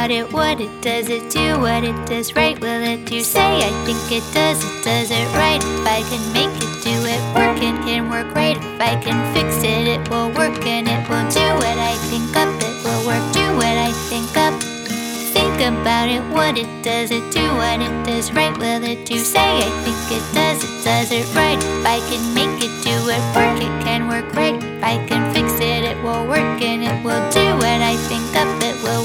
about it, what it does, it do, what it does right, will it do? Say I think it does it right. If I can make it do it, work it can work right. If I can fix it, it will work and it will do what I think up, it will work, do what I think up. Think about it, what it does do, what it does right, will it do? Say I think it does it right. If I can make it do it, work it can work right. If I can fix it, it will work and it will do what I think up, it will